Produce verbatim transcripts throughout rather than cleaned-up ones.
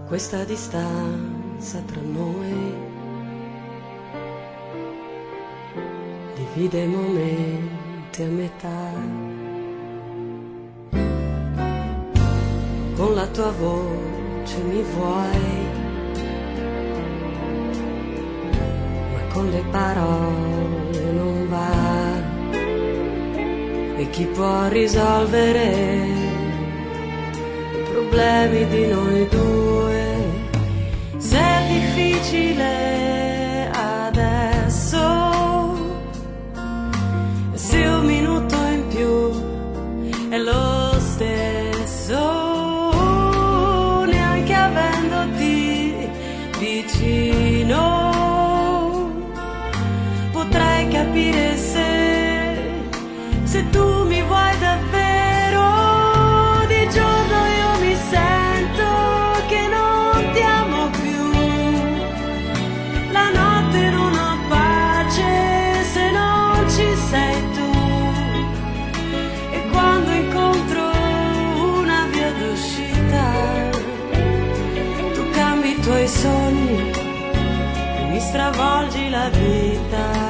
questa distanza tra noi divide i momenti a metà. Con la tua voce mi vuoi, ma con le parole non va. E chi può risolvere i problemi di noi due? Se è difficile adesso, se un minuto in più è lo stesso, neanche avendoti vicino potrei capire se, se tu mi vuoi davvero. Di giorno io mi sento che non ti amo più, la notte non ho pace se non ci sei tu, e quando incontro una via d'uscita tu cambi i tuoi sogni e mi stravolgi la vita.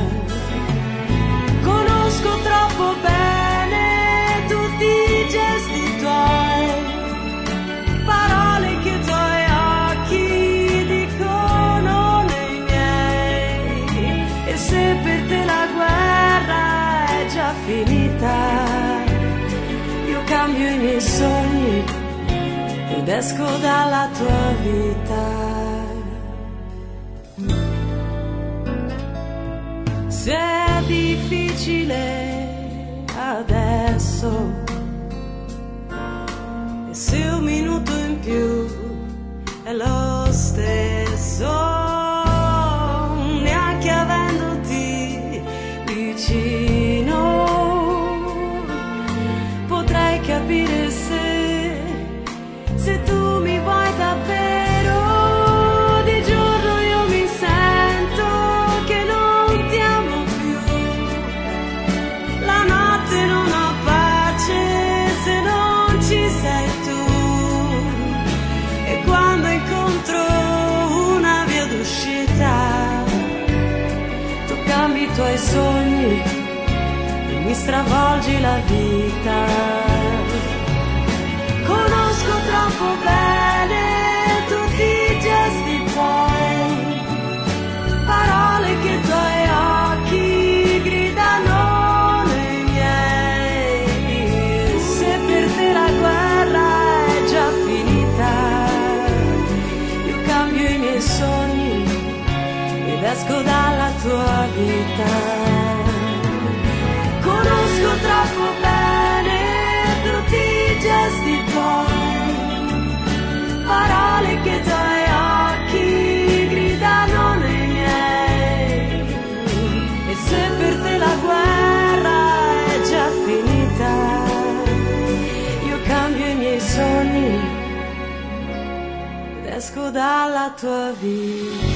Conosco troppo bene tutti i gesti tuoi, parole che i tuoi occhi dicono nei miei, e se per te la guerra è già finita, io cambio i miei sogni ed esco dalla tua vita. Se è difficile adesso, e se un minuto in più è lo stesso, neanche avendoti vicino potrei capire se, se tu mi vuoi davvero. Di giorno io mi sento che non ti amo più, la notte non ho pace se non ci sei tu, e quando incontro una via d'uscita tu cambi i tuoi sogni e mi stravolgi la vita. Conosco troppo bene tutti i gesti tuoi, parole che i tuoi occhi gridano nei miei, se per te la guerra è già finita, io cambio i miei sogni ed esco dalla tua vita. Conosco troppo bene tutti i gesti tuoi, parole che i tuoi occhi gridano nei miei, e se per te la guerra è già finita, io cambio i miei sogni ed esco dalla tua vita.